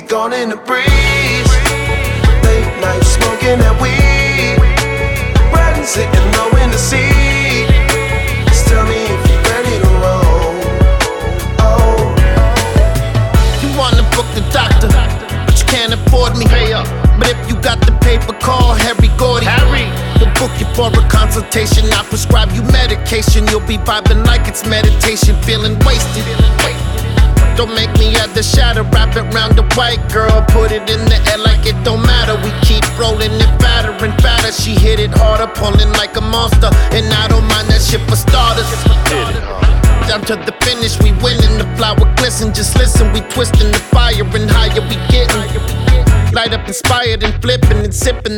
gone in the breeze. Late night smoking that weed, riding, sitting low in the seat. Just tell me if you're ready to roll. Oh, you wanna book the doctor, but you can't afford me. Pay up. But if you got the paper, call Harry Gordy. We'll book you for a consultation. I'll prescribe you medication. You'll be vibing like it's meditation, feeling wasted. Don't make me add the shadow, wrap it round the white girl, put it in the air like it don't matter. We keep rolling it fatter and fatter. She hit it harder, pulling like a monster, and I don't mind that shit for starters. Down to the finish, we winning. The flower glisten, just listen. We twisting the fire and higher we getting. Light up, inspired and flipping and sipping.